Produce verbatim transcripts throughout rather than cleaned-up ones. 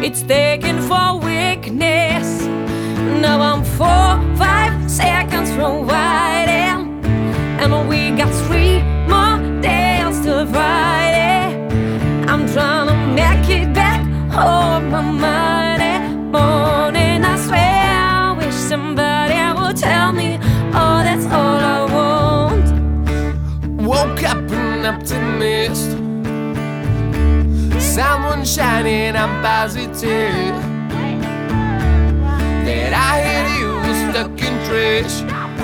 It's taken for weakness. Now I'm four, five seconds from writing, and we got three more days till Friday. I'm trying to make it back home on Monday morning. I swear I wish somebody would tell me, oh, that's all I want. Woke up an optimist, someone shining, I'm positive that I hit you stuck in trash.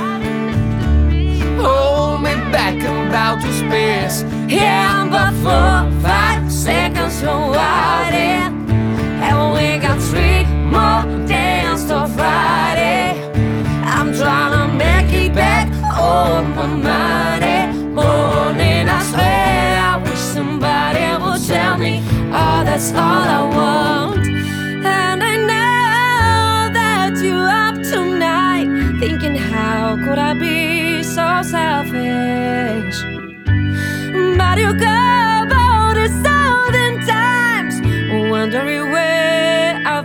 Hold me back, I'm about to space. Yeah, I'm about four, five seconds from writing, and we got three more days till Friday. I'm trying to make it back home on Monday morning. I swear I wish somebody would tell me, oh, that's all I want. And I know that you're up tonight, thinking how could I be so selfish? But you go about a thousand times, wondering where I've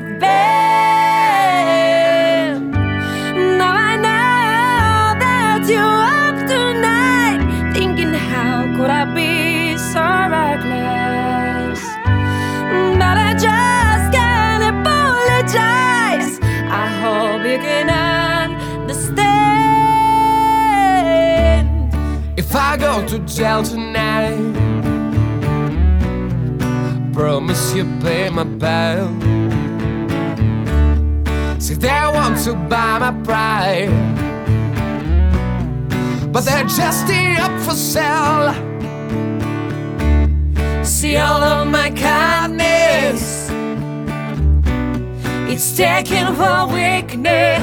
been. Now I know that you're up tonight, thinking how could I be so reckless? But I just can't apologize. I hope you can understand. If I go to jail tonight, promise you pay my bail. See, they want to buy my pride, but they're just up for sale. See all of my kindness, it's taken for weakness.